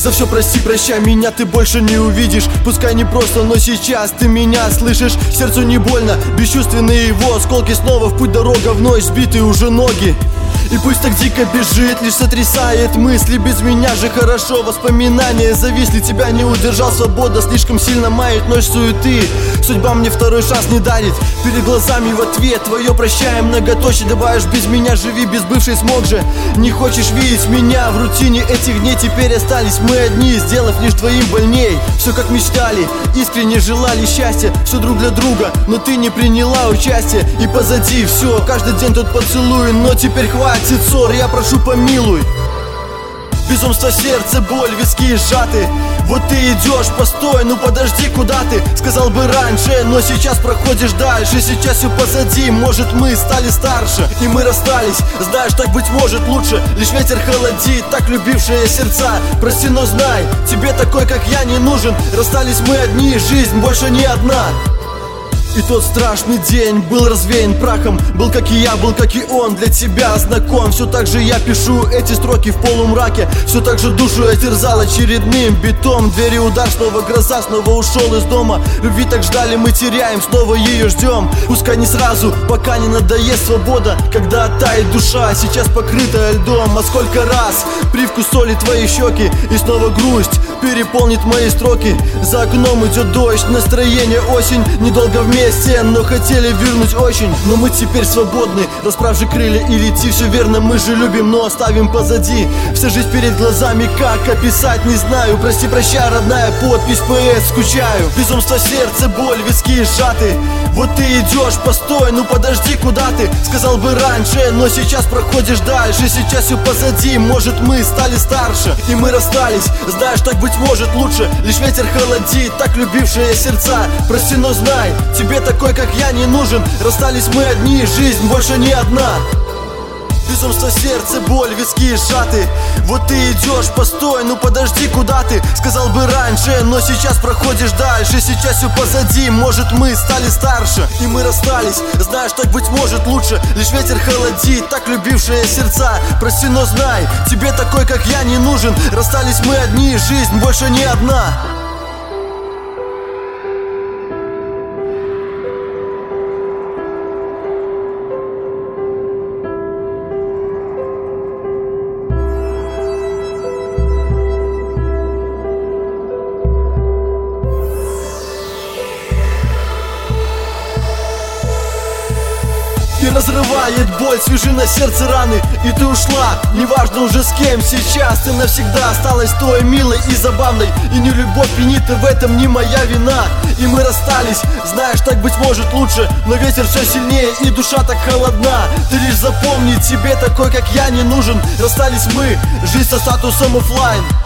За все прости, прощай, меня ты больше не увидишь. Пускай не просто, но сейчас ты меня слышишь. Сердцу не больно, бесчувственные его осколки. Снова в путь дорога, вновь сбитые уже ноги. И пусть так дико бежит, лишь сотрясает мысли. Без меня же хорошо, воспоминания зависли. Тебя не удержал, свобода слишком сильно мает ночь суеты. Судьба мне второй шанс не дарит. Перед глазами в ответ твое прощаем многоточие. Добавишь: без меня живи, без бывшей смог же. Не хочешь видеть меня в рутине этих дней. Теперь остались мы одни, сделав лишь твоим больней. Все как мечтали, искренне желали счастья, все друг для друга, но ты не приняла участие. И позади все, каждый день тот поцелуй. Но теперь хватит ссор, я прошу помилуй. Безумство, сердце, боль, виски сжаты. Вот ты идешь, постой, ну подожди, куда ты? Сказал бы раньше, но сейчас проходишь дальше. Сейчас все позади, может мы стали старше. И мы расстались, знаешь, так быть может лучше. Лишь ветер холодит, так любившие сердца. Прости, но знай, тебе такой, как я, не нужен. Расстались мы одни, жизнь больше не одна. И тот страшный день был развеян прахом. Был как и я, был как и он, для тебя знаком. Все так же я пишу эти строки в полумраке. Все так же душу я терзал очередным битом. Двери удар, снова гроза, снова ушел из дома. Любви так ждали, мы теряем, снова ее ждем. Пускай не сразу, пока не надоест свобода. Когда оттает душа, сейчас покрытая льдом. А сколько раз привкус соли твои щеки. И снова грусть переполнит мои строки. За окном идет дождь, настроение осень. Недолго вместе, но хотели вернуть очень. Но мы теперь свободны, расправь крылья и лети. Все верно, мы же любим, но оставим позади. Вся жизнь перед глазами, как описать, не знаю. Прости, прощай, родная, подпись ПС, скучаю. Безумство, сердце, боль, виски сжаты. Вот ты идешь, постой, ну подожди, куда ты? Сказал бы раньше, но сейчас проходишь дальше. Сейчас все позади, может мы стали старше. И мы расстались, знаешь, так быть может лучше. Лишь ветер холодит, так любившие сердца. Прости, но знай, тебе такой, как я, не нужен. Расстались мы одни, жизнь больше не одна. Безумство, сердце, боль, виски сжаты. Вот ты идешь, постой, ну подожди, куда ты? Сказал бы раньше, но сейчас проходишь дальше. Сейчас все позади, может мы стали старше. И мы расстались, знаешь, так быть может лучше. Лишь ветер холодит, так любившие сердца. Прости, но знай, тебе такой, как я, не нужен. Расстались мы одни, жизнь больше не одна. И разрывает боль, свежи на сердце раны. И ты ушла, неважно уже с кем. Сейчас ты навсегда осталась той милой и забавной. И не любовь винит, и в этом не моя вина. И мы расстались, знаешь, так быть может лучше. Но ветер все сильнее и душа так холодна. Ты лишь запомни, тебе такой, как я, не нужен. Расстались мы, жизнь со статусом оффлайн.